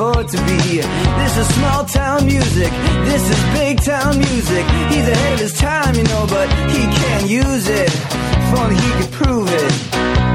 afford to be. This is small town music, this is big town music. He's ahead of his time, you know, but he can't use it. If only he could prove it.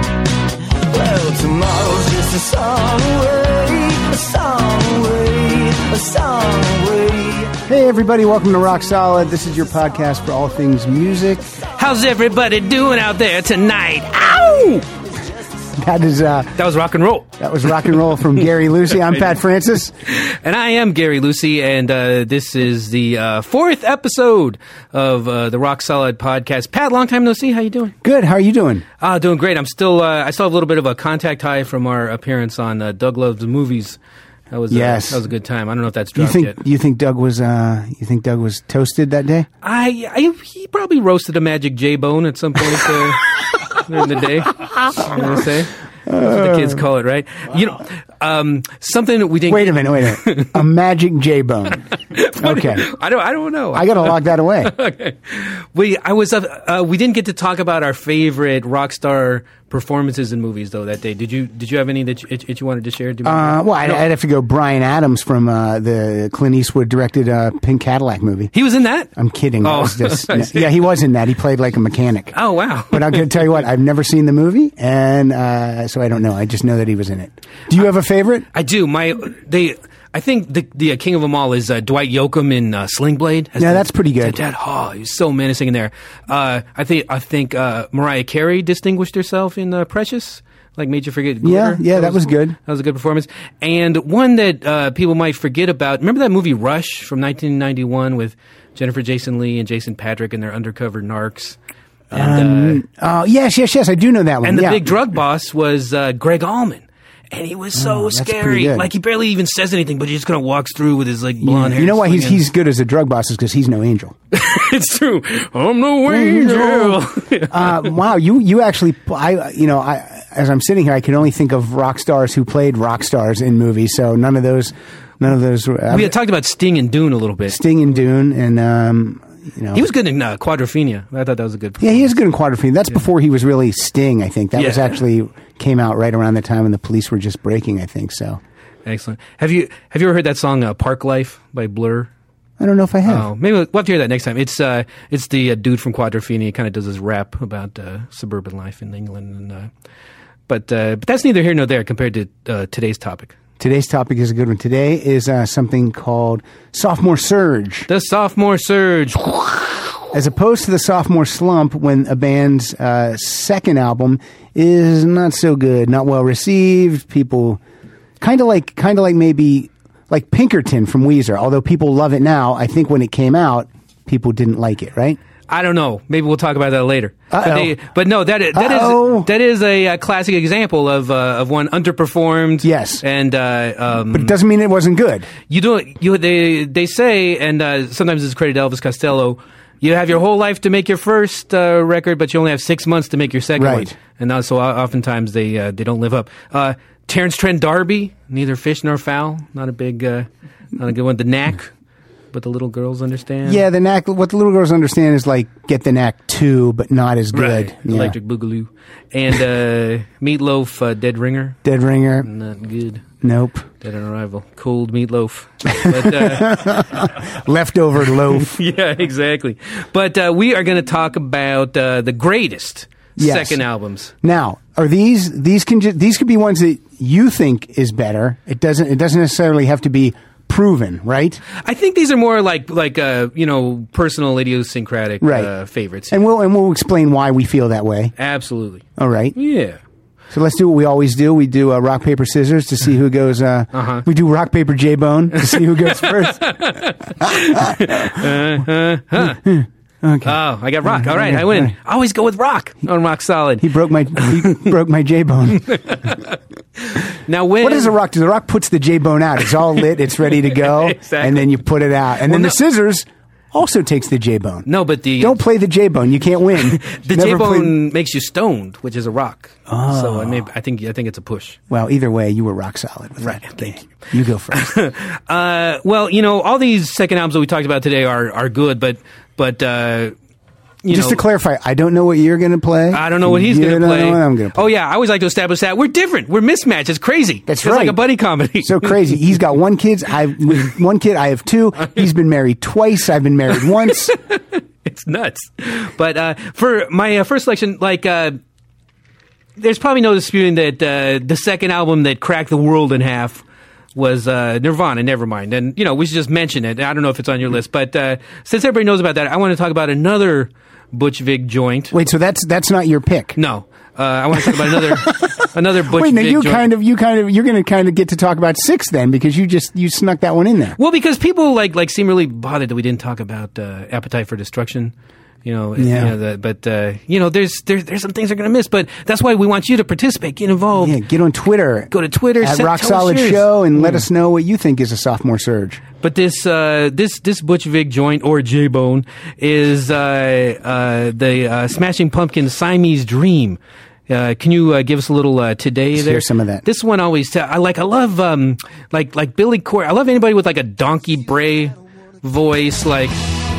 Well, tomorrow's just a song away, a song away, a song away. Hey everybody, welcome to Rock Solid. This is your podcast for all things music. How's everybody doing out there tonight? Ow! That was rock and roll. That was rock and roll from Gary Lucy. I'm Pat Francis. And I am Gary Lucy, and this is the fourth episode of the Rock Solid podcast. Pat, long time no see. How you doing? Good. How are you doing? Doing great. I'm still. I still have a little bit of a contact high from our appearance on Doug Loves Movies. That was that was a good time. I don't know if that's dropped yet. You think Doug was toasted that day? He probably roasted a Magic J-Bone at some point during the day. I'm gonna say. That's what the kids call it, right? You know, something that we didn't. Wait a minute. A Magic J-Bone. Okay. I don't know. I gotta lock that away. Okay. We didn't get to talk about our favorite rock star performances in movies though that day. Did you have any that you wanted to share? I'd have to go Bryan Adams from the Clint Eastwood directed Pink Cadillac movie. He was in that? I'm kidding. Oh, yeah, he was in that. He played like a mechanic. Oh wow! But I'm going to tell you what, I've never seen the movie, and so I don't know. I just know that he was in it. Do you have a favorite? I do. I think the king of them all is Dwight Yoakam in Sling Blade. That's pretty good. He's so menacing in there. I think Mariah Carey distinguished herself in Precious. Like made you forget glitter. Yeah, that was good. That was a good performance. And one that people might forget about. Remember that movie Rush from 1991 with Jennifer Jason Leigh and Jason Patrick and their undercover narcs. And, yes, I do know that one. And the big drug boss was Greg Allman. And he was so scary. Like, he barely even says anything, but he just kind of walks through with his, like, blonde hair. You know why he's good as a drug boss is because he's no angel. It's true. I'm no angel. Wow, you actually, as I'm sitting here, I can only think of rock stars who played rock stars in movies, so none of those. We had talked about Sting and Dune a little bit. Sting and Dune, and, he was good in Quadrophenia. I thought that was a good performance. Yeah, he is good in Quadrophenia. That's before he was really Sting, I think. That was actually came out right around the time when the police were just breaking, I think, so. Excellent. Have you ever heard that song Park Life by Blur? I don't know if I have. Oh, maybe we'll have to hear that next time. It's the dude from Quadrophenia. He kind of does his rap about suburban life in England. And, but that's neither here nor there compared to today's topic. Today's topic is a good one. Today is something called Sophomore Surge. The Sophomore Surge. As opposed to the sophomore slump when a band's second album is not so good, not well received. People kind of like maybe like Pinkerton from Weezer. Although people love it now, I think when it came out, people didn't like it, right? I don't know. Maybe we'll talk about that later. But no, that is a classic example of one underperformed. Yes, and but it doesn't mean it wasn't good. They say, and sometimes it's credited to Elvis Costello. You have your whole life to make your first record, but you only have 6 months to make your second one. And so oftentimes they don't live up. Terence Trent D'Arby, neither fish nor fowl. Not a good one. The Knack. What the little girls understand. Yeah, the Knack. What the little girls understand is like Get the Knack 2, but not as good. Right. Yeah. Electric Boogaloo. And Meatloaf, Dead Ringer. Dead Ringer. Not good. Nope. Dead on Arrival. Cold meatloaf. But, leftover loaf. Yeah, exactly. But we are going to talk about the greatest second albums. Now, are these could be ones that you think is better. It doesn't necessarily have to be proven, right? I think these are more like personal idiosyncratic favorites. And we'll explain why we feel that way. Absolutely. All right. Yeah. So let's do what we always do. We do rock, paper, scissors to see who goes. We do rock, paper, J-Bone to see who goes first. Okay. Oh, I got rock. All right, I win. I always go with rock on Rock Solid. He broke my J-bone. Now, what is a rock? The rock puts the J-bone out. It's all lit. It's ready to go. Exactly. And then you put it out. And then the scissors also takes the J-bone. No, but don't play the J-bone. You can't win. The J-bone makes you stoned, which is a rock. Oh. So I think it's a push. Well, either way, you were rock solid with right. that. Thank you. You go first. Well, all these second albums that we talked about today are good, but Just to clarify, I don't know what you're going to play. I don't know what he's going to play. Know what I'm going to play. Oh yeah, I always like to establish that we're different. We're mismatched. It's crazy. That's it's right. like a buddy comedy. So crazy. He's got one kid. I have two. He's been married twice. I've been married once. It's nuts. But for my first selection, there's probably no disputing that the second album that cracked the world in half was Nirvana, Nevermind. And, we should just mention it. I don't know if it's on your list, but since everybody knows about that, I want to talk about another Butch Vig joint. Wait, so that's not your pick? No. I want to talk about another Butch Wait, now Vig you're joint. you're going to kind of get to talk about 6 then, because you snuck that one in there. Well, because people seem really bothered that we didn't talk about Appetite for Destruction. There's some things they're going to miss, but that's why we want you to participate, get involved. Yeah, get on Twitter. Go to Twitter at Rock Solid Show and let us know what you think is a sophomore surge. But this Butch Vig joint, or J-Bone, is the Smashing Pumpkins' Siamese Dream. Can you give us a little today Let's there? hear some of that. This one always I love like Billy Corgan. I love anybody with like a Donkey Bray voice, like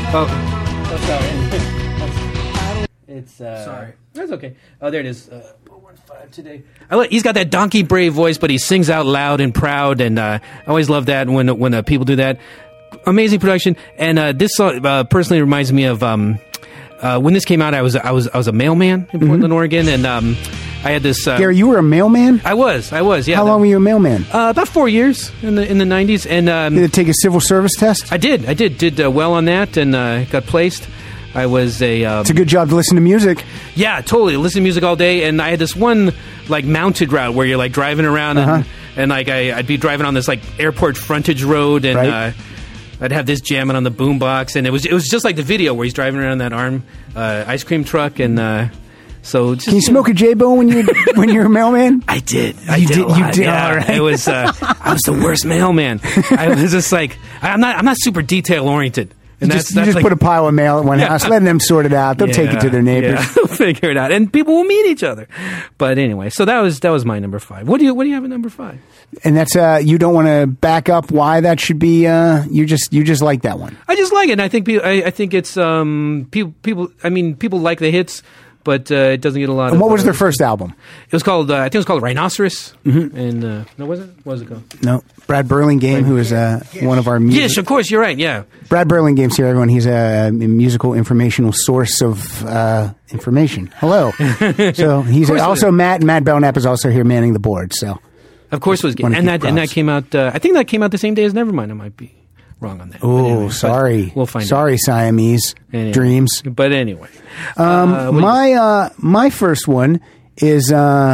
It's sorry. That's okay. Oh, there it is. 415 today. He's got that Donkey Bray voice, but he sings out loud and proud, and I always love that when people do that. Amazing production, and this song personally reminds me of when this came out. I was a mailman in Portland, Oregon, and I had this. Gary, you were a mailman? I was. Yeah. How long were you a mailman? About 4 years in the 90s, and did it take a civil service test? I did. Did well on that, and got placed. I was it's a good job to listen to music. Yeah, totally. Listen to music all day, and I had this one mounted route where you're driving around, and I'd be driving on this airport frontage road, and right. I'd have this jamming on the boombox, and it was just like the video where he's driving around that ice cream truck, and so just, can you smoke a J-Bone when you're a mailman? I did. You did. Yeah. All right. It was. I was the worst mailman. I was just I'm not super detail oriented. And you just put a pile of mail at one house, letting them sort it out. They'll take it to their neighbors. Yeah, they'll figure it out, and people will meet each other. But anyway, so that was my number 5. What do you have at number 5? And that's you don't want to back up why that should be. You just like that one. I just like it. And I think I think it's people. I mean, people like the hits, but it doesn't get a lot. And what was their first album? It was called. I think it was called Rhinoceros. And no, was it? What was it called? No, Brad Burlingame, who is one of our yes, of course, you're right. Yeah, Brad Burlingame's here, everyone. He's a musical informational source of information. Hello. So he's also Matt Belknap is also here manning the board. So of course it was, and that came out. I think that came out the same day as Nevermind. I might be wrong on that. Oh, anyway, sorry. We'll find out. Sorry, Siamese Dreams. But anyway, my first one is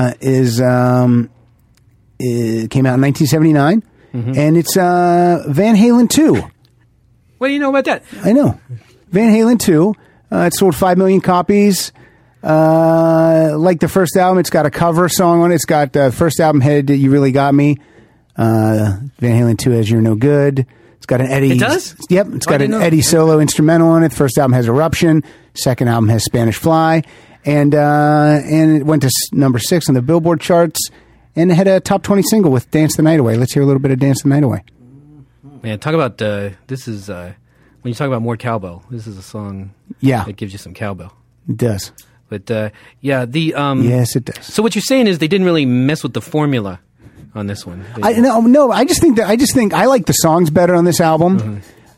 it came out in 1979, and it's Van Halen 2. What do you know about that? I know. Van Halen 2. It sold 5 million copies. Like the first album, it's got a cover song on it. It's got the first album, Head You Really Got Me. Van Halen 2 has You're No Good. It's got an Eddie. It does? Yep. It's got an Eddie solo instrumental on it. The first album has Eruption. Second album has Spanish Fly. And it went to number 6 on the Billboard charts. And it had a top 20 single with Dance the Night Away. Let's hear a little bit of Dance the Night Away. Man, talk about this is when you talk about more cowbell. This is a song. Yeah, that gives you some cowbell. It does. But yes, it does. So what you're saying is they didn't really mess with the formula on this one. No. I just think I like the songs better on this album.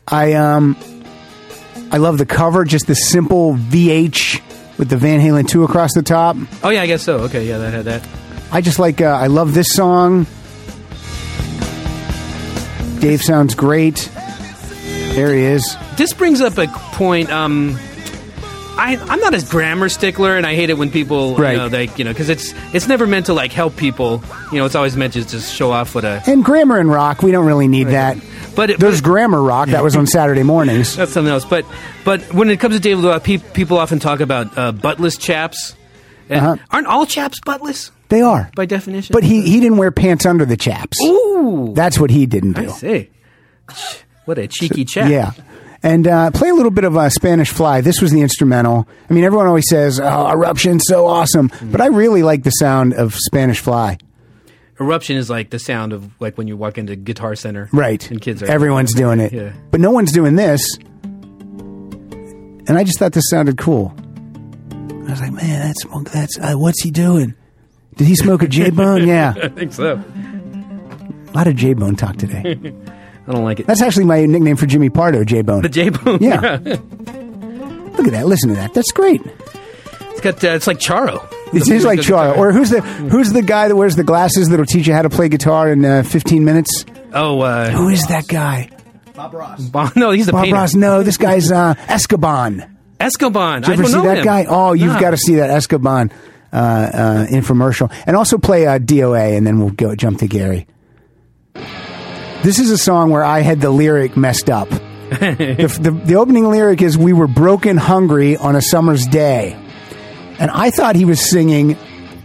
I love the cover, just the simple VH with the Van Halen 2 across the top. Oh yeah, I guess so. Okay, yeah, that had that. I just like. I love this song. Dave sounds great. There he is. This brings up a point. I'm not a grammar stickler, and I hate it when people, because it's never meant to help people. It's always meant to just show off what a. And grammar and rock, we don't really need that. But there's grammar rock that was on Saturday mornings. That's something else. But when it comes to David Lee Roth, people often talk about buttless chaps. And aren't all chaps buttless? They are by definition. But he didn't wear pants under the chaps. Ooh, that's what he didn't do. I see. What a cheeky chap. Yeah. And play a little bit of Spanish Fly. This was the instrumental. I mean, everyone always says, "Oh, Eruption's so awesome," but I really like the sound of Spanish Fly. Eruption is like the sound of when you walk into Guitar Center, right? And kids are everyone's doing it, yeah. But no one's doing this. And I just thought this sounded cool. I was like, man, that's what's he doing? Did he smoke a J-Bone? Yeah. I think so. A lot of J-Bone talk today. I don't like it. That's actually my nickname for Jimmy Pardo, J-Bone. The J-Bone? Yeah. Look at that. Listen to that. That's great. It's got. It's like Charo. It is like Charo. Or who's the guy that wears the glasses that'll teach you how to play guitar in 15 minutes? Oh, who is that guy? Bob Ross. No, he's the Bob painter. Ross. No, this guy's Escoban. Escoban. Did you ever I don't see know that him. guy? Oh, you've got to see that Escoban infomercial. And also play DOA, and then we'll jump to Gary. This is a song where I had the lyric messed up. The opening lyric is, "We were broken hungry on a summer's day." And I thought he was singing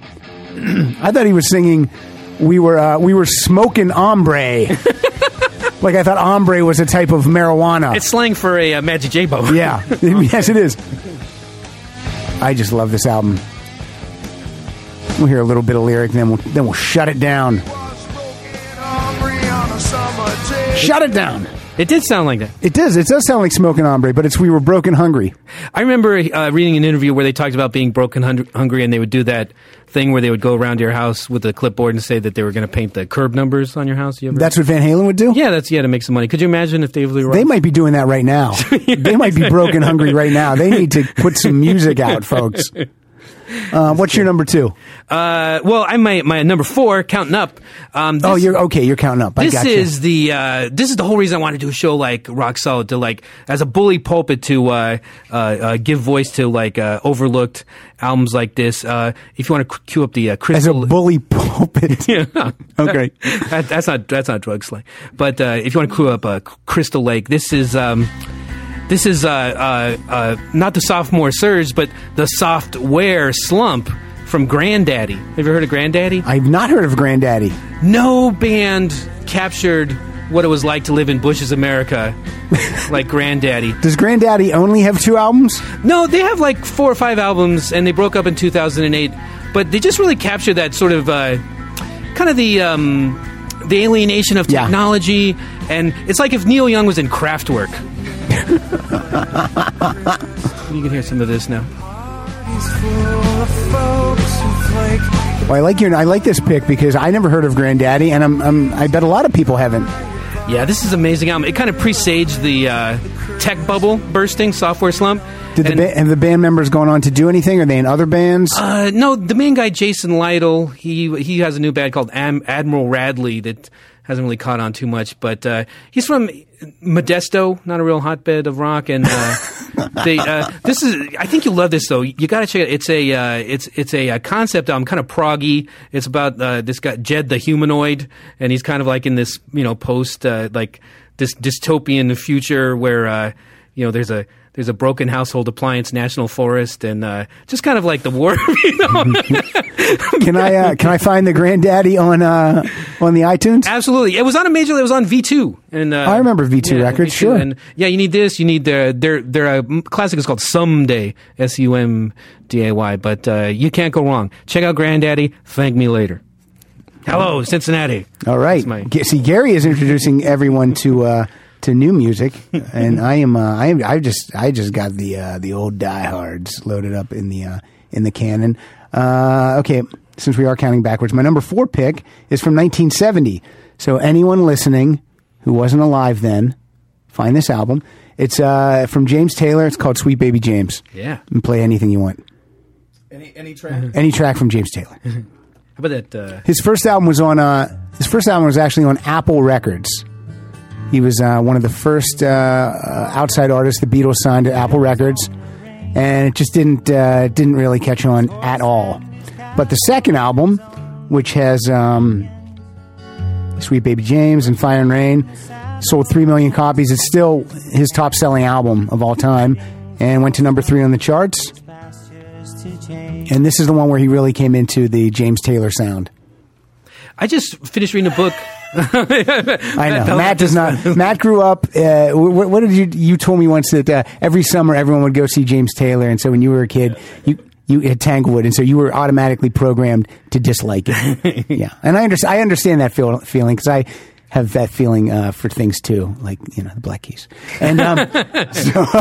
we were smoking ombre. Like I thought ombre was a type of marijuana. It's slang for a Magic J-Bone. Yeah. Yes, it is. I just love this album. We'll hear a little bit of lyric, and then we'll shut it down. Shut it down. It did sound like that. It does. It does sound like smoking ombre, but it's we were broken hungry. I remember reading an interview where they talked about being broken hungry, and they would do that thing where they would go around your house with a clipboard and say that they were going to paint the curb numbers on your house. You ever? That's what Van Halen would do? Yeah, to make some money. Could you imagine if David Lee Roth? They might be doing that right now. They might be broken hungry right now. They need to put some music out, folks. What's your number 2? Well, I'm my number 4, counting up. You're okay. You're counting up. This is the whole reason I want to do a show like Rock Solid, to like as a bully pulpit to give voice to like overlooked albums like this. If you want to cue up the Crystal as a bully pulpit. Yeah. Okay. That's not drug slang. But if you want to cue up Crystal Lake, this is. This is not the sophomore surge, but the software slump from Grandaddy. Have you heard of Grandaddy? I've not heard of Grandaddy. No band captured what it was like to live in Bush's America like Grandaddy. Does Grandaddy only have 2 albums? No, they have like 4 or 5 albums, and they broke up in 2008. But they just really captured that sort of kind of the alienation of technology, and it's like if Neil Young was in Kraftwerk. You can hear some of this now. Well, I like this pick because I never heard of Grandaddy, and I bet a lot of people haven't. Yeah, this is an amazing album. It kind of presaged the tech bubble bursting, software slump. Have the band members gone on to do anything? Are they in other bands? No, the main guy, Jason Lytle, he has a new band called Admiral Radley that hasn't really caught on too much, but he's from Modesto, not a real hotbed of rock, and this is. I think you'll love this though. You got to check it. It's a concept album, kind of proggy. It's about this guy Jed the humanoid, and he's kind of like in this post like this dystopian future where there's a broken household appliance national forest, and just kind of like the war. Can I find the Grandaddy on the iTunes? Absolutely, it was on it was on V2, and I remember V2 records. V2, sure, and you need this. You need their classic is called Someday, SUMDAY, but you can't go wrong. Check out Grandaddy. Thank me later. Hello, Cincinnati. All right. See, Gary is introducing everyone to new music, and I just got the old diehards loaded up in the canon. Okay, since we are counting backwards, my number 4 pick is from 1970. So anyone listening who wasn't alive then, find this album. It's from James Taylor. It's called Sweet Baby James. Yeah, and play anything you want. Any track. Any track from James Taylor. How about that? His first album was actually on Apple Records. He was one of the first outside artists the Beatles signed to Apple Records, and it just didn't really catch on at all. But the second album, which has Sweet Baby James and Fire and Rain, sold 3 million copies. It's still his top-selling album of all time, and went to number 3 on the charts. And this is the one where he really came into the James Taylor sound. I just finished reading a book. I know. Matt does not. Matt grew up. What did you told me once that every summer everyone would go see James Taylor, and so when you were a kid, you had Tanglewood, and so you were automatically programmed to dislike it. Yeah, and I understand that feeling because have that feeling for things too, like the Black Keys. And I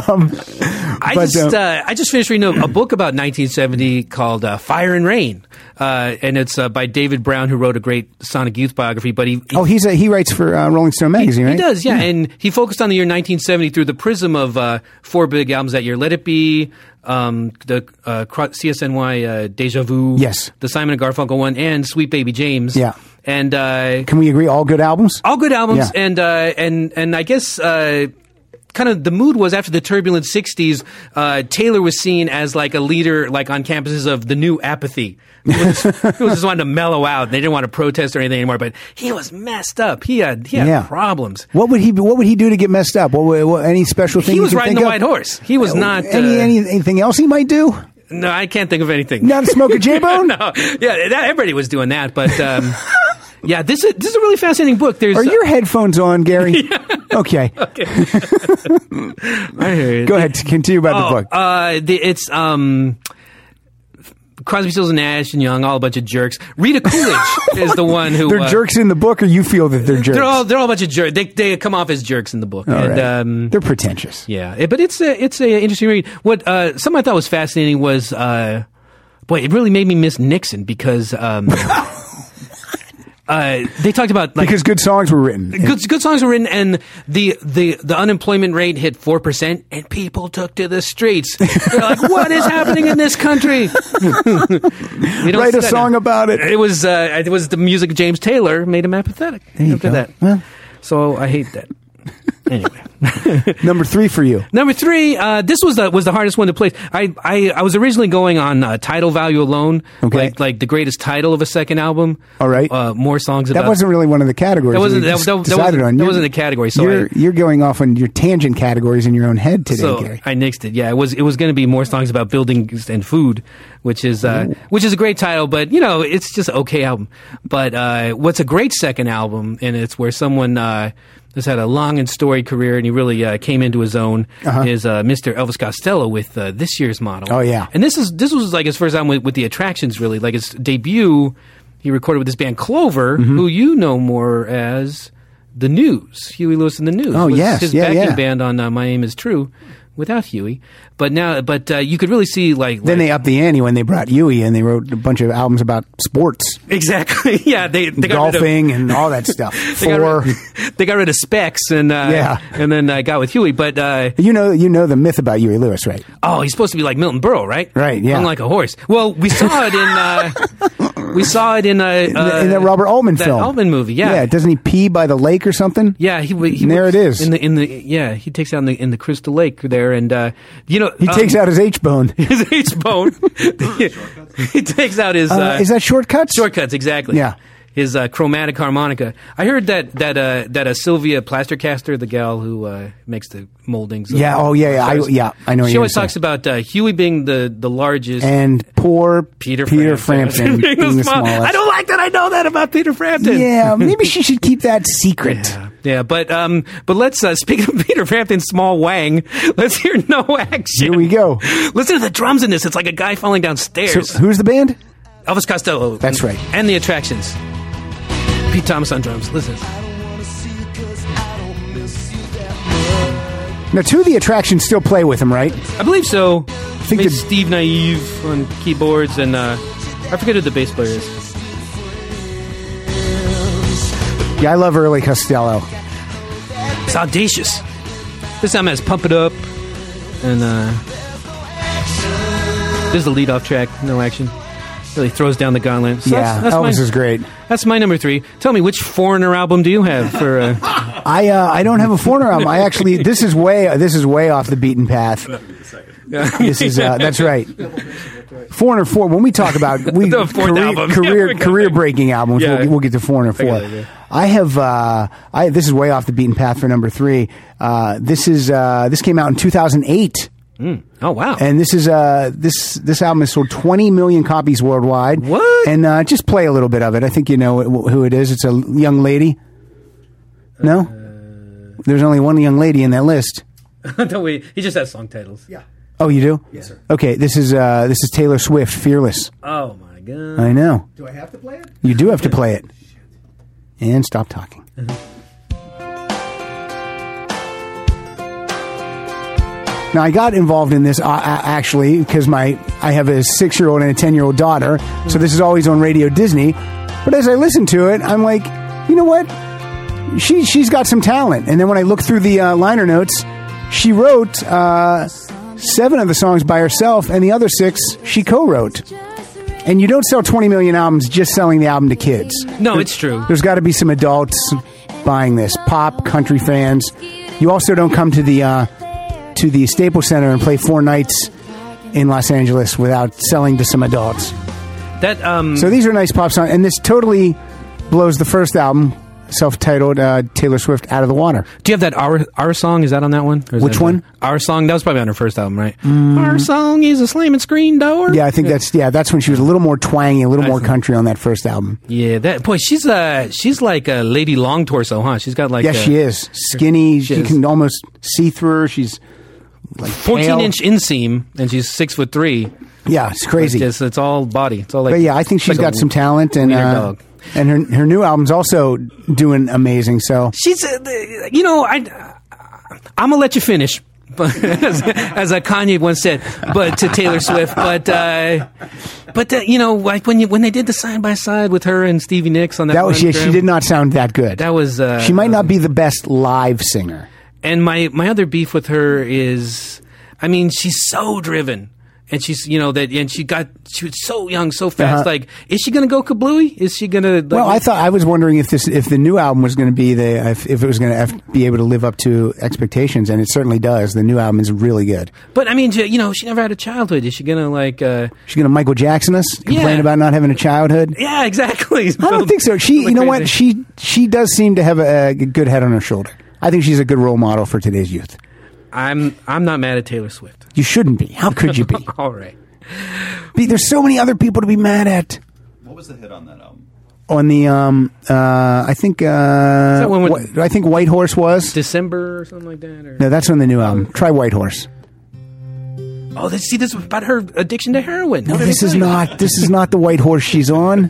just finished reading a book about 1970 called Fire and Rain, and it's by David Brown, who wrote a great Sonic Youth biography. But he writes for Rolling Stone magazine, right? He does, yeah, and he focused on the year 1970 through the prism of 4 big albums that year: Let It Be, the CSNY Deja Vu, yes, the Simon and Garfunkel one, and Sweet Baby James, yeah. And can we agree, all good albums? All good albums, yeah. and I guess kind of the mood was after the turbulent 60s, Taylor was seen as like a leader, like on campuses of the new apathy. He was just wanting to mellow out. They didn't want to protest or anything anymore, but he was messed up. He had problems. What would he do to get messed up? What any special thing? He was riding the white horse. He was not anything else he might do. No, I can't think of anything. Not smoke a J-bone? No. Yeah, everybody was doing that, but yeah, this is a really fascinating book. Are your headphones on, Gary? Yeah. Okay. Okay. I hear you. Go ahead. Continue about the book. It's Crosby, Stills, and Nash and Young, all a bunch of jerks. Rita Coolidge is the one who... They're jerks in the book, or you feel that they're jerks? They're all a bunch of jerks. They come off as jerks in the book. All and, right. They're pretentious. Yeah, but it's a interesting read. What something I thought was fascinating was, it really made me miss Nixon because... they talked about because good songs were written. Good songs were written, and the unemployment rate hit 4%, and people took to the streets. They're like, "What is happening in this country?" Write a song about it. It was the music of James Taylor made him apathetic after that. Well, so I hate that. Anyway. Number 3 for you. Number 3, this was the hardest one to place. I was originally going on title value alone, okay. like the greatest title of a second album. All right, more songs. That wasn't really one of the categories. That wasn't a category. So you're going off on your tangent categories in your own head today, Gary. I nixed it. Yeah, it was going to be more songs about buildings and food, which is a great title, but it's just an okay album. But what's a great second album, and it's where someone has had a long and storied career, and he really came into his own, is Mr. Elvis Costello with This Year's Model. Oh, yeah. And this was like his first album with the Attractions, really. Like his debut, he recorded with this band Clover, who you know more as The News. Huey Lewis and The News. Oh, yes. His backing band on My Aim Is True without Huey. But you could really see Then they upped the ante when they brought Huey, and they wrote a bunch of albums about sports. Exactly. Yeah, they got golfing and all that stuff. They got rid of Specs and then got with Huey. But you know the myth about Huey Lewis, right? Oh, he's supposed to be like Milton Berle, right? Right. Yeah. Hung like a horse. Well, we saw it in that Robert Altman film. That Altman movie. Yeah. Yeah. Doesn't he pee by the lake or something? Yeah. There it is. He takes out in the Crystal Lake there, and he takes out his H-bone. His H-bone. He takes out his... is that Shortcuts? Shortcuts, exactly. Yeah. His chromatic harmonica. I heard that Sylvia Plastercaster, the gal who makes the moldings. Yeah. Oh, yeah. I know. She always talks about Huey being the largest, and poor Peter Frampton being the smallest. I don't like that. I know that about Peter Frampton. Yeah. Maybe she should keep that secret. Yeah. But let's speak of Peter Frampton's small wang. Let's hear No Action. Here we go. Listen to the drums in this. It's like a guy falling down stairs. So, who's the band? Elvis Costello. That's right. And the Attractions. Pete Thomas on drums. Listen. Now, 2 of the Attractions still play with him, right? I believe so. I think Steve Naive on keyboards, and I forget who the bass player is. Yeah, I love early Costello. It's audacious. This album has Pump It Up, and this is the lead-off track, No Action. Really throws down the gauntlet. So that's Elvis is great. That's my number 3. Tell me, which Foreigner album do you have for? I don't have a Foreigner album. I actually this is way off the beaten path. This is that's right. Foreigner 4. When we talk about career breaking albums, we'll get to Foreigner 4. I have this is way off the beaten path for number 3. This came out in 2008. Oh wow! And this is this album has sold 20 million copies worldwide. What? And just play a little bit of it. I think you know who it is. It's a young lady. No, there's only one young lady in that list. Don't we? He just has song titles. Yeah. Oh, you do? Yes, sir. Okay, this is Taylor Swift, "Fearless." Oh my god! I know. Do I have to play it? You do have to play it. And stop talking. Now, I got involved in this actually because I have a 6-year-old and a 10-year-old daughter, so this is always on Radio Disney. But as I listen to it, I'm like, you know what? She's got some talent. And then when I look through the liner notes, she wrote 7 of the songs by herself, and the other 6 she co-wrote. And you don't sell 20 million albums just selling the album to kids. No, it's true. There's got to be some adults buying this. Pop, country fans. You also don't come to the Staples Center and play 4 nights in Los Angeles without selling to some adults. So these are nice pop songs, and this totally blows the first album, self-titled Taylor Swift, out of the water. Do you have that Our Song? Is that on that one? Which one? Our Song. That was probably on her first album, right? Our Song is a slamming screen door. Yeah, I think that's when she was a little more twangy, a little more country on that first album. Yeah, she's like a Lady Long Torso, huh? She's got like she is skinny. You can almost see through her. She's like 14-inch inseam, and she's 6'3". Yeah, it's crazy. It's all body. It's all like. But yeah, I think she's got some talent, and her new album's also doing amazing. So she's, I'm gonna let you finish, as Kanye once said, but to Taylor Swift. But like when they did the side by side with her and Stevie Nicks on that was she did not sound that good. That was she might not be the best live singer. And my other beef with her is, I mean, she's so driven. And she's, she was so young, so fast. Like, is she going to go kablooey? Is she going to? Well, I was wondering if the new album was going to be if it was going to be able to live up to expectations, and it certainly does. The new album is really good. But I mean, she never had a childhood. Is she going to She's going to Michael Jackson us? Complain about not having a childhood? Yeah, exactly. I don't think so. What? She does seem to have a good head on her shoulder. I think she's a good role model for today's youth. I'm not mad at Taylor Swift. You shouldn't be. How could you be? All right. There's so many other people to be mad at. What was the hit on that album? On the I think I think White Horse was December or something like that. Or? No, that's on the new album. Try White Horse. Oh, this is about her addiction to heroin. No, this is not the White Horse she's on.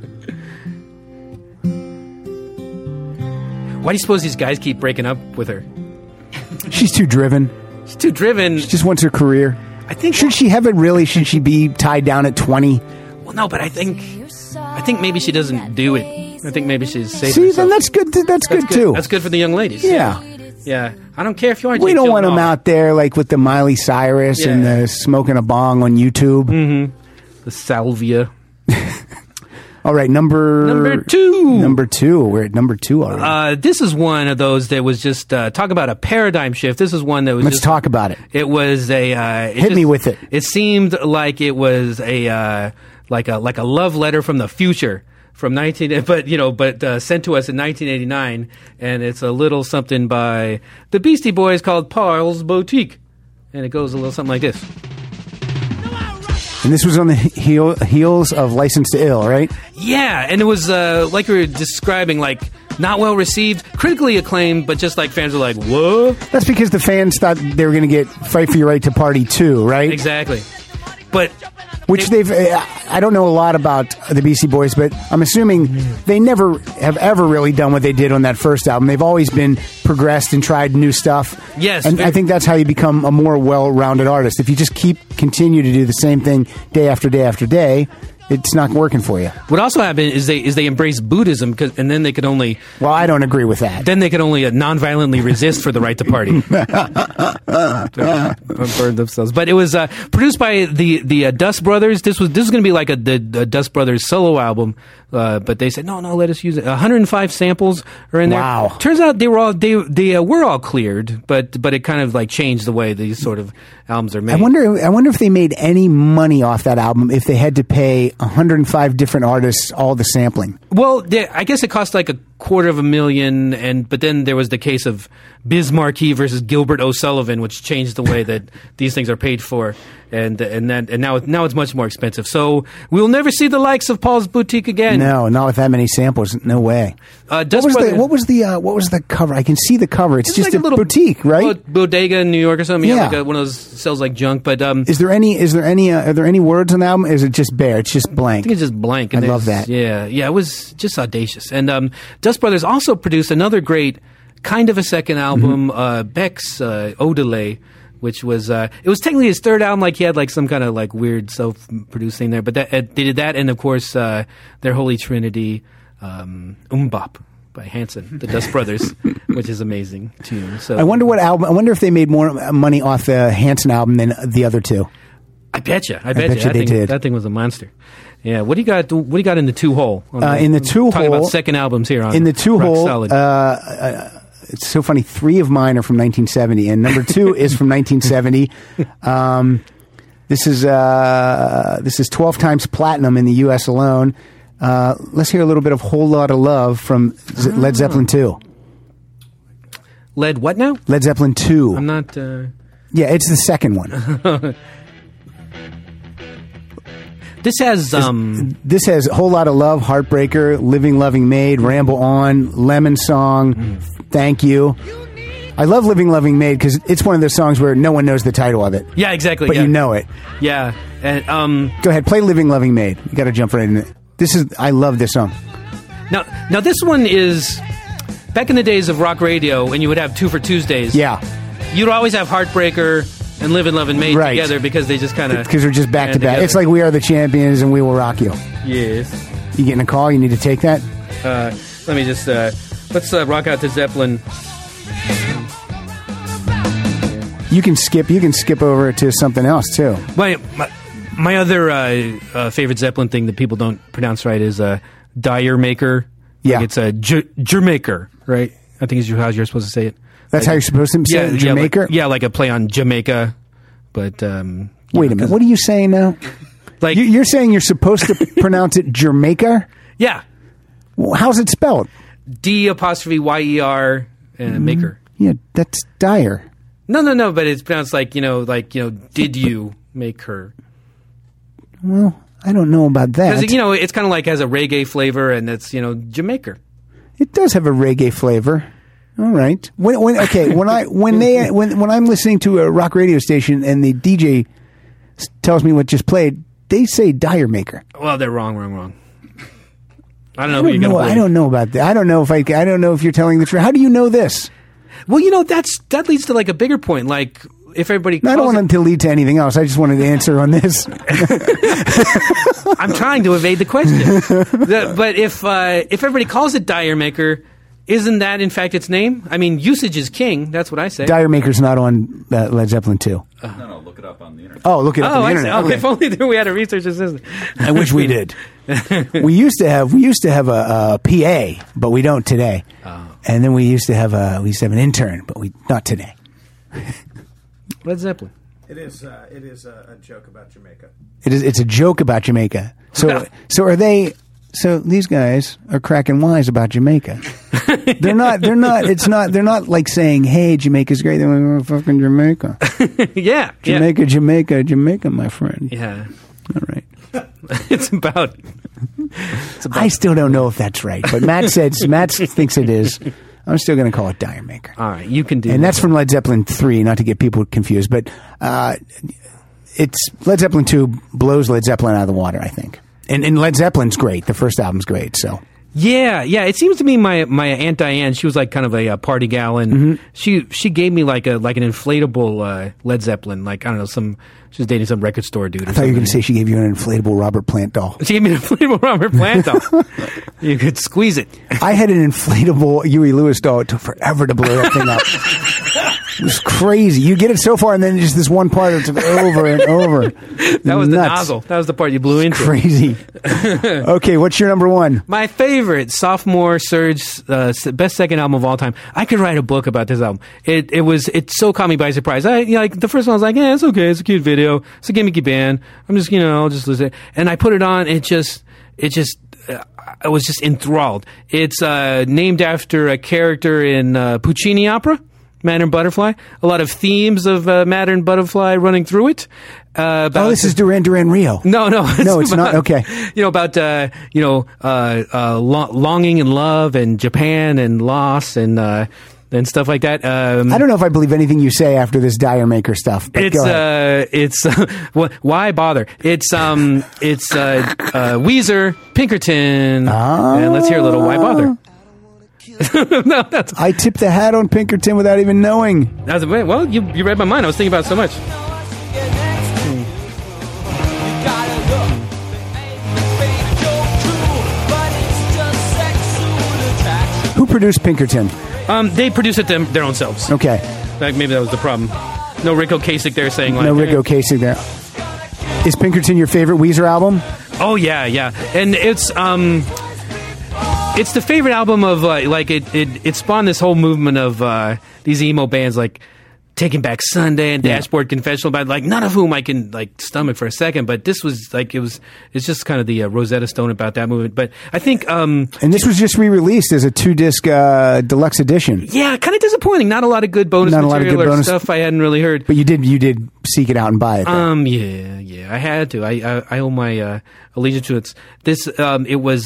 Why do you suppose these guys keep breaking up with her? She's too driven. She's too driven. She just wants her career. I think. Should she have it really? Should she be tied down at 20? Well, no, but I think maybe she doesn't do it. I think maybe she's safe. See, then that's good. That's good too. That's good for the young ladies. Yeah. Yeah. I don't care if you are. We don't want them out there like with the Miley Cyrus and the smoking a bong on YouTube. Mm-hmm. The salvia. All right, number 2. Number 2. We're at number 2 already. This is one of those that was just talk about a paradigm shift. This is one that was. Let's talk about it. It was a. Hit me with it. It seemed like it was a like a love letter from the future from sent to us in 1989, and it's a little something by the Beastie Boys called Paul's Boutique, and it goes a little something like this. And this was on the heels of License to Ill, right? Yeah, and it was like we were describing, like not well received, critically acclaimed, but just like fans were like, "Whoa!" That's because the fans thought they were going to get "Fight for Your Right to Party" too, right? Exactly, but. Which I don't know a lot about the Beastie Boys, but I'm assuming they never have ever really done what they did on that first album. They've always been progressed and tried new stuff. Yes. And I think that's how you become a more well-rounded artist. If you just continue to do the same thing day after day after day, it's not working for you. What also happened is they embraced Buddhism, and then they could only... Well, I don't agree with that. Then they could only non-violently resist for the right to party. Burn themselves. But it was produced by the Dust Brothers. This was going to be like the Dust Brothers solo album, but they said no, let us use it. 105 samples are in there. Wow. Turns out they were all cleared, but it kind of like changed the way these sort of albums are made. I wonder if they made any money off that album if they had to pay 105 different artists all the sampling. Well, I guess it cost like $250,000, but then there was the case of Biz Markie versus Gilbert O'Sullivan, which changed the way that these things are paid for, and now it's much more expensive. So we will never see the likes of Paul's Boutique again. No, not with that many samples. No way. What was the cover? I can see the cover. It's just like a little boutique, right? Bodega in New York or something. Yeah, like one of those sells like junk. But are there any words on the album? Is it just bare? It's just blank. I think it's just blank. I love that. Yeah, it was just audacious. And Dust Brothers also produced another great kind of a second album, Beck's Odelay, which was it was technically his third album. Like he had like some kind of like weird self-produced thing there, but they did that, and of course their Holy Trinity, Bop by Hanson, the Dust Brothers, which is amazing tune. So I wonder what album. I wonder if they made more money off the Hanson album than the other two. I bet you. They did. That thing was a monster. Yeah. What do you got? What do you got in the two hole? In the two talking hole, about second albums here. On in the two Rock hole, Solid. it's so funny. 3 of mine are from 1970, and number 2 is from 1970. This is 12 times platinum in the U.S. alone. Let's hear a little bit of "Whole Lotta Love" from Led Zeppelin 2. Led what now? Led Zeppelin 2. I'm not. Yeah, it's the second one. This has This has "Whole Lotta Love," "Heartbreaker," "Living Loving Maid," "Ramble On," "Lemon Song," "Thank You." I love "Living Loving Maid" because it's one of those songs where no one knows the title of it. Yeah, exactly. But yeah. you know it. Yeah, and Go ahead, play "Living Loving Maid." You got to jump right in it. I love this song. now this one is back in the days of rock radio, when you would have 2 for Tuesdays. Yeah. You'd always have "Heartbreaker" and "Living Loving Maid" Right. together because they just kind of Because they're just back to back. together. It's like "We Are the Champions" and "We Will Rock You." Yes. You getting a call? You need to take that? Let me just let's rock out to Zeppelin. You can skip over to something else too. My other favorite Zeppelin thing that people don't pronounce right is Dire Maker. Yeah. Like it's Jamaica, right? I think is how you're supposed to say it. That's how you're supposed to say it, Jamaica? like a play on Jamaica. But Wait a minute. What are you saying now? Like You're saying you're supposed to pronounce it Jamaica? yeah, Well, how's it spelled? D''YER Maker. Yeah, that's Dire. No, but it's pronounced like did you make her? Well, I don't know about that. Because it's kind of like has a reggae flavor, and it's Jamaica. It does have a reggae flavor. All right. When I'm listening to a rock radio station and the DJ tells me what just played, they say Dire Maker. Well, they're wrong. I don't know who you're going to believe. I don't know about that. I don't know if you're telling the truth. How do you know this? Well, that leads to like a bigger point. Like if everybody, I don't want it to lead to anything else. I just wanted to answer on this. I'm trying to evade the question. But if everybody calls it Dire Maker, isn't that in fact its name? I mean, usage is king. That's what I say. Dire Maker's not on Led Zeppelin 2. No, look it up on the internet. Oh, look it up on the I internet. see. Okay, Okay. if only we had a research assistant. I wish we did. we used to have a PA, but we don't today. Oh. And then we used to have an intern, but not today. Led Zeppelin. It is a joke about Jamaica. It's a joke about Jamaica. So are they? So these guys are cracking wise about Jamaica. They're not like saying, "Hey, Jamaica's great." They're like, "Oh, fucking Jamaica, Yeah. Jamaica, my friend." Yeah. All right. It's about. I still don't know if that's right, but Matt thinks it is. I'm still going to call it Dire Maker. All right, you can do. And that's from Led Zeppelin 3, not to get people confused, but it's Led Zeppelin 2 blows Led Zeppelin out of the water, I think. And Led Zeppelin's great. The first album's great, so. Yeah. It seems to me my Aunt Diane, she was like kind of a party gal, and she gave me like an inflatable Led Zeppelin, like I don't know, she was dating some record store dude. I thought you were going to say she gave you an inflatable Robert Plant doll. She gave me an inflatable Robert Plant doll. You could squeeze it. I had an inflatable Huey Lewis doll. It took forever to blow that thing up. It was crazy. You get it so far, and then just this one part it took over and over. That was the nozzle. That was the part you blew into. Crazy. Okay, what's your number one? My favorite sophomore Surge, best second album of all time. I could write a book about this album. It so caught me by surprise. Like the first one, I was like, yeah, it's okay. It's a cute video. It's a gimmicky band. I'm just, I'll just listen. And I put it on. I was just enthralled. It's named after a character in Puccini opera, Matter and Butterfly. A lot of themes of Matter and Butterfly running through it. This is Duran Duran Rio. No, it's not. Okay. About longing and love and Japan and loss and stuff like that. I don't know if I believe anything you say after this Dire Maker stuff. But go ahead. Why bother? It's Weezer, Pinkerton, and let's hear a little Why Bother. No, that's I tipped the hat on Pinkerton without even knowing. well. You read my mind. I was thinking about it so much. Who produced Pinkerton? They produce it their own selves. Okay. In fact, maybe that was the problem. No Rick Ocasek there saying like... No Rick Ocasek there. Is Pinkerton your favorite Weezer album? Oh, yeah. And it's the favorite album of, it spawned this whole movement of these emo bands like Taking Back Sunday and Dashboard Confessional Band, like none of whom I can like stomach for a second, but this was like it's just kind of the Rosetta Stone about that movement. But I think and this was just re-released as a 2-disc deluxe edition. Yeah, kind of disappointing. Not a lot of good bonus material or stuff I hadn't really heard. But you did seek it out and buy it. Though. Yeah, I had to. I owe my allegiance to it. This it was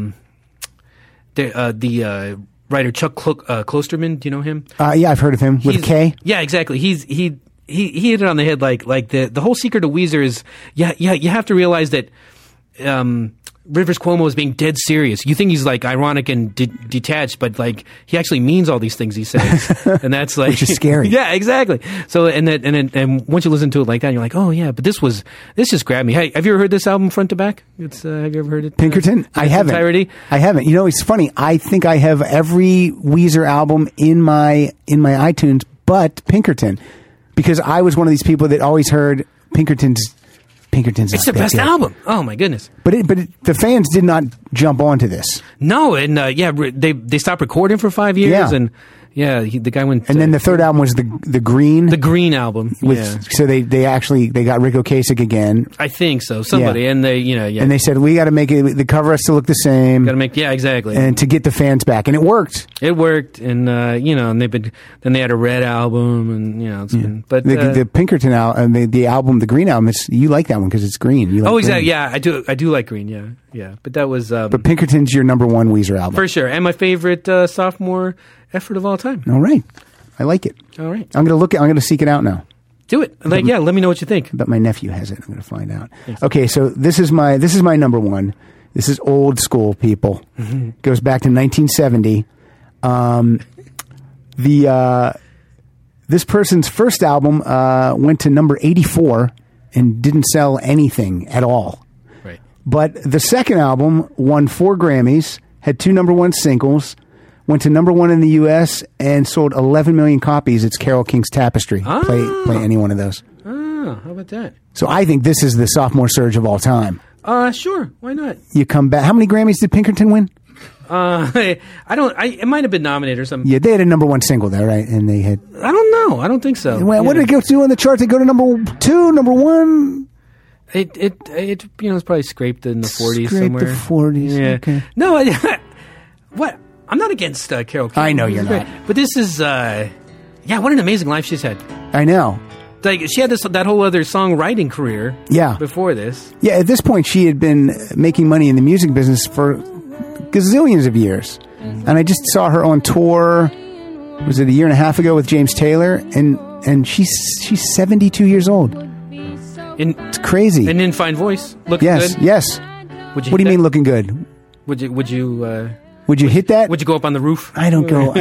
the writer Chuck Klosterman. Do you know him? Yeah, I've heard of him with K. Yeah, exactly. He hit it on the head. Like the whole secret of Weezer is you have to realize that Rivers Cuomo is being dead serious. You think he's like ironic and detached, but like he actually means all these things he says, and that's like which is scary. Yeah, exactly. So and once you listen to it like that, you're like, oh yeah, but this just grabbed me. Hey, have you ever heard this album front to back? Have you ever heard it? Pinkerton? I haven't. Entirety? I haven't. You know, it's funny. I think I have every Weezer album in my iTunes, but Pinkerton, because I was one of these people that always heard Pinkerton's. It's the best album. Oh my goodness! But the fans did not jump onto this. No, and they stopped recording for 5 years, and the guy went. And then the third album was the Green album. So they got Rick Ocasek again. I think so. Somebody and they and they said we got to make the cover has to look the same. Got to make exactly. And to get the fans back, and it worked. It worked, and and then they had a Red album, and it's been, but the Pinkerton album, the album, the Green album, you like that one because it's green. You like exactly. Green. Yeah, I do like Green. Yeah. But that was. But Pinkerton's your number one Weezer album for sure, and my favorite sophomore effort of all time. All right, I like it. All right, I'm going to seek it out now. Do it. Let me know what you think. But my nephew has it. I'm going to find out. Okay, so this is my number one. This is old school, people. Mm-hmm. Goes back to 1970. This person's first album went to number 84 and didn't sell anything at all. Right. But the second album won 4 Grammys, had 2 number one singles, went to number 1 in the U.S. and sold 11 million copies. It's Carole King's Tapestry. Play any one of those. Oh, how about that? So I think this is the sophomore surge of all time. Sure. Why not? You come back. How many Grammys did Pinkerton win? It might have been nominated or something. Yeah, they had a number 1 single there, right? And they had. I don't know. I don't think so. What did it go to on the chart? They go to number 2, number 1. It it's probably scraped in the 40s somewhere. The 40s. Yeah. Okay. No, what? I'm not against Carole King. I know you're not. But this is what an amazing life she's had. I know. Like she had that whole other songwriting career. Yeah. Before this. Yeah. At this point, she had been making money in the music business for gazillions of years, and I just saw her on tour. Was it a year and a half ago with James Taylor? And she's 72 years old. It's crazy. And in fine voice, looking good. Yes. What do you mean looking good? Would you hit that? Would you go up on the roof? I don't go.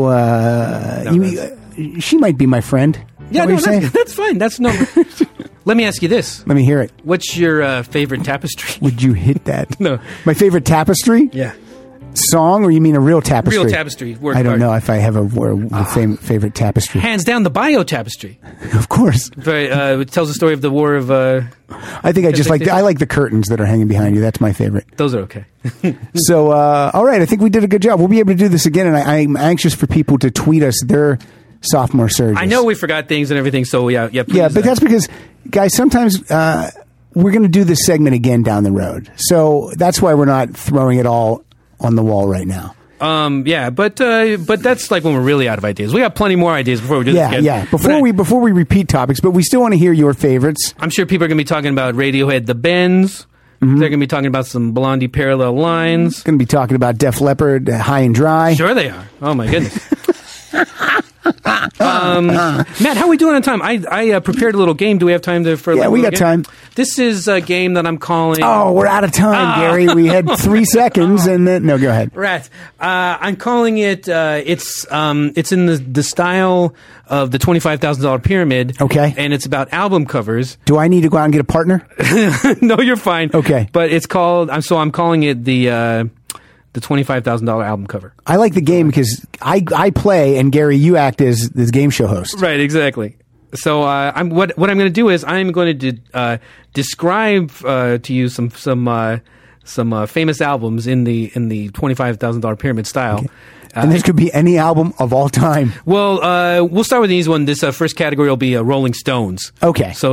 She might be my friend. Yeah, that's fine. That's no. Let me ask you this. Let me hear it. What's your favorite Tapestry? Would you hit that? No. My favorite Tapestry? Yeah. Song, or you mean a real Tapestry? Real Tapestry. I don't know if I have a favorite Tapestry. Hands down, the Bio Tapestry. Of course. It tells the story of the War of. I think I like the curtains that are hanging behind you. That's my favorite. Those are okay. So, all right. I think we did a good job. We'll be able to do this again, and I'm anxious for people to tweet us their sophomore surges. I know we forgot things and everything, so yeah. Please, but that's because, guys, sometimes we're going to do this segment again down the road. So that's why we're not throwing it all on the wall right now. But that's like when we're really out of ideas. We got plenty more ideas before we do this again. Yeah. Before we repeat topics, but we still want to hear your favorites. I'm sure people are going to be talking about Radiohead, The Bends. Mm-hmm. They're going to be talking about some Blondie Parallel Lines. Going to be talking about Def Leppard, High and Dry. Sure they are. Oh my goodness. Matt, how are we doing on time? I prepared a little game. Do we have time for? Yeah, we got time. This is a game that I'm calling. Oh, we're out of time, Gary. We had 3 seconds, and then no, go ahead. Right. I'm calling it. It's in the style of the $25,000 pyramid. Okay. And it's about album covers. Do I need to go out and get a partner? No, you're fine. Okay. But it's called. I'm calling it the $25,000 album cover. I like the game because I play, and Gary, you act as this game show host. Right. Exactly. So what I'm going to do is I'm going to describe to you some famous albums in the $25,000 pyramid style. Okay. And this could be any album of all time. Well, we'll start with an easy one. This first category will be Rolling Stones. Okay. So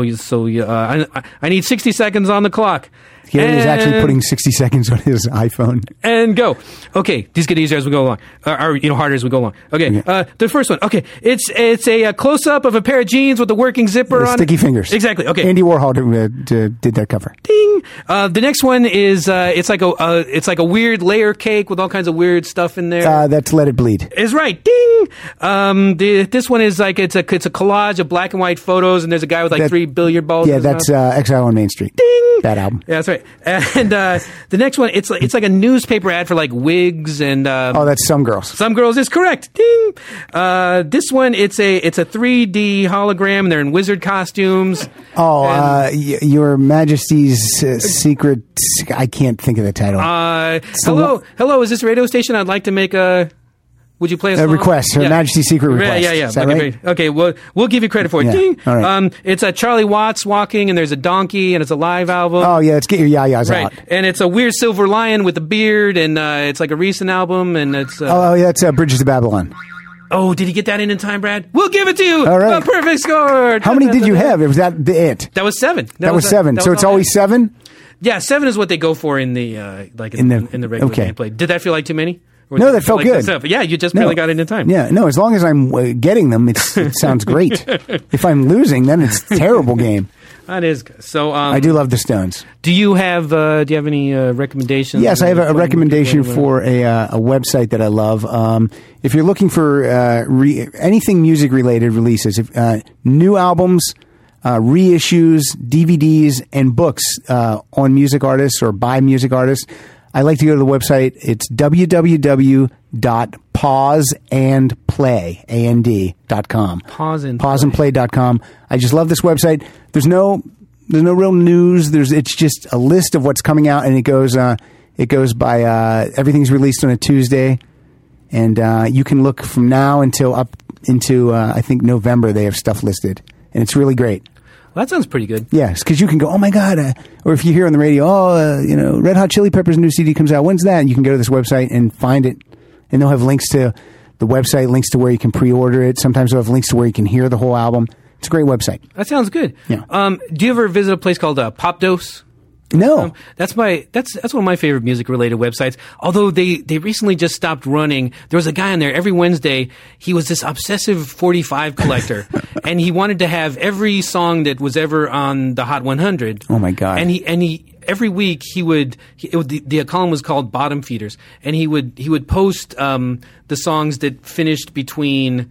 I need 60 seconds on the clock. Gary is actually putting 60 seconds on his iPhone. And go. Okay, these get easier as we go along, or harder as we go along. Okay, the first one. Okay, it's a close up of a pair of jeans with a working zipper on. Sticky fingers. Exactly. Okay. Andy Warhol did that cover. Ding. The next one is it's like a weird layer cake with all kinds of weird stuff in there. That's Let It Bleed. Is right. Ding. This one is like it's a collage of black and white photos, and there's a guy with 3 billiard balls. Yeah, that's Exile on Main Street. Ding. That album. Yeah, that's right. And the next one, it's like a newspaper ad for like wigs and. That's Some Girls. Some Girls is correct. Ding. This one, it's a 3D hologram, and they're in wizard costumes. Oh, Your Majesty's Secret. I can't think of the title. Hello. Is this a radio station? I'd like to make a. Would you play a song? Request, Her Majesty's Secret Request. Yeah. Is that right? Okay, well, we'll give you credit for it. Yeah. Ding. All right. It's a Charlie Watts walking, and there's a donkey, and it's a live album. Oh, yeah, let's get your yayas right. out. And it's a weird silver lion with a beard, and it's like a recent album, and it's... that's Bridges to Babylon. Oh, did he get that in time, Brad? We'll give it to you. All right. A perfect score. How many did you have? Was that it? That was 7. That was 7. So it's always 7? Yeah, 7 is what they go for in the in the regular gameplay. Did that feel like too many? No, that felt good. Yeah, you just barely got it in time. Yeah, no, as long as I'm getting them, it sounds great. If I'm losing, then it's a terrible game. That is good. So I do love the Stones. Do you have any recommendations? Yes, I have a recommendation for a website that I love. If you're looking for anything music related releases, new albums, reissues, DVDs, and books on music artists or by music artists, I like to go to the website. It's www.pauseandplay.com. Pauseandplay.com. I just love this website. There's no real news. It's just a list of what's coming out, and it goes by everything's released on a Tuesday, and you can look from now until up into I think November. They have stuff listed, and it's really great. Well, that sounds pretty good. Yes, because you can go, oh my God, or if you hear on the radio, Red Hot Chili Peppers' new CD comes out. When's that? And you can go to this website and find it, and they'll have links to the website, links to where you can pre-order it. Sometimes they'll have links to where you can hear the whole album. It's a great website. That sounds good. Yeah. Do you ever visit a place called Popdose? No. That's one of my favorite music related websites. Although they recently just stopped running. There was a guy on there every Wednesday. He was this obsessive 45 collector, and he wanted to have every song that was ever on the Hot 100. Oh my God! And he every week the column was called Bottom Feeders, and he would post the songs that finished between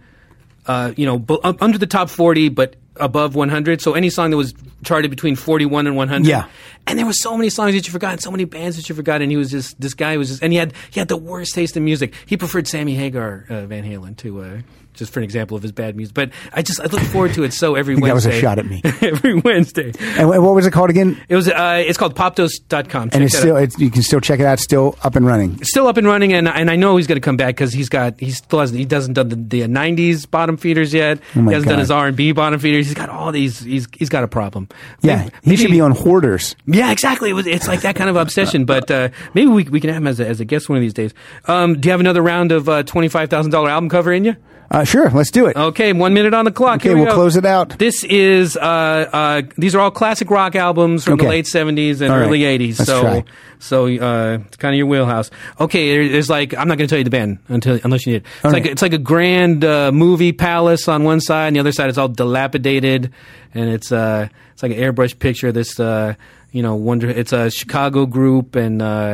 under the top 40, but above 100. So any song that was charted between 41 and 100. Yeah. And there were so many songs that you forgot, and so many bands that you forgot. And he was just, this guy was just, and he had the worst taste in music. He preferred Sammy Hagar, Van Halen to, just for an example of his bad music. But I look forward to it so every Wednesday. That was a shot at me. Every Wednesday. And what was it called again? It was, it's called popdose.com. And you can still check it out. It's still up and running. It's still up and running, and I know he's going to come back because he doesn't done the 90s bottom feeders yet. Oh my he hasn't God. done his R&B bottom feeders. He's got all these. He's got a problem. Yeah, he should be on Hoarders. Yeah, exactly. It's like that kind of obsession. But maybe we can have him as a guest one of these days. Do you have another round of $25,000 album cover in you? Sure, let's do it. Okay, 1 minute on the clock. Okay, Here we we'll go. close it out. This is these are all classic rock albums from the late 70s and early 80s. Let's try. So it's kind of your wheelhouse. Okay, there's I'm not going to tell you the band unless you need it. It's like a grand movie palace on one side, and the other side is all dilapidated, and it's like an airbrush picture of this it's a Chicago group, and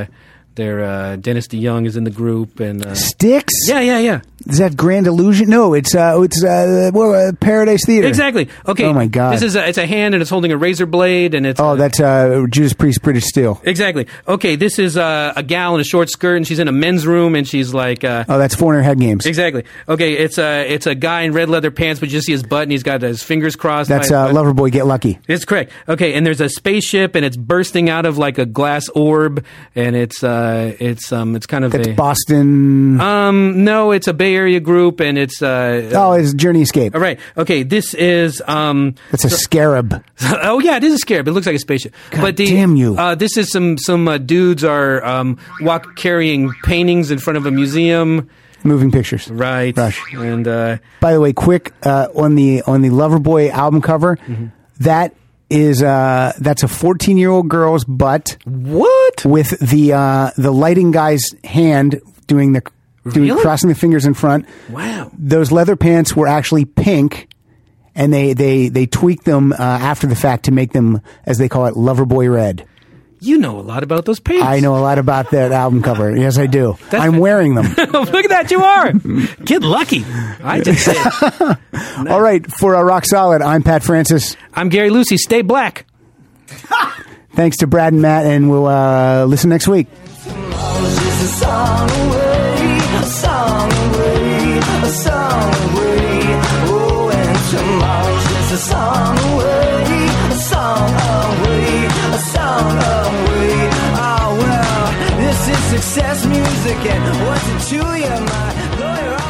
Dennis DeYoung is in the group, and Styx? yeah. Is that Grand Illusion? No, it's Paradise Theater. Exactly. Okay. Oh my God. This is it's a hand, and it's holding a razor blade, and it's that's Judas Priest, British Steel. exactly. Okay, this is a gal in a short skirt, and she's in a men's room, and she's like That's Foreigner Head Games. exactly. Okay, it's a guy in red leather pants, but you just see his butt, and he's got his fingers crossed. That's by his butt. Loverboy Get Lucky. It's correct. Okay, and there's a spaceship, and it's bursting out of like a glass orb, and it's kind of That's a Boston. no, it's a Bay Area group, and it's it's Journey Escape. all right. Okay, this is That's a scarab. oh yeah, it is a scarab. It looks like a spaceship. God damn you. This is some dudes are carrying paintings in front of a museum. Moving Pictures. Right. Rush. And By the way, quick on the Loverboy album cover, that is that's a 14-year-old girl's butt what? with the lighting guy's hand doing Really? crossing the fingers in front. Wow. Those leather pants were actually pink, and they tweaked them after the fact to make them, as they call it, Loverboy red. You know a lot about those paintings. I know a lot about that album cover. Yes, I do. I'm wearing them. Look at that, you are. Get lucky. I just say it. All right, for Rock Solid, I'm Pat Francis. I'm Gary Lucy. Stay black. Thanks to Brad and Matt, and we'll listen next week. Tomorrow's just a song away, a song away, a song away. Oh, and tomorrow's just a song away, a song away, a song away. Oh, well, this is success music, and what's it to you, my lawyer?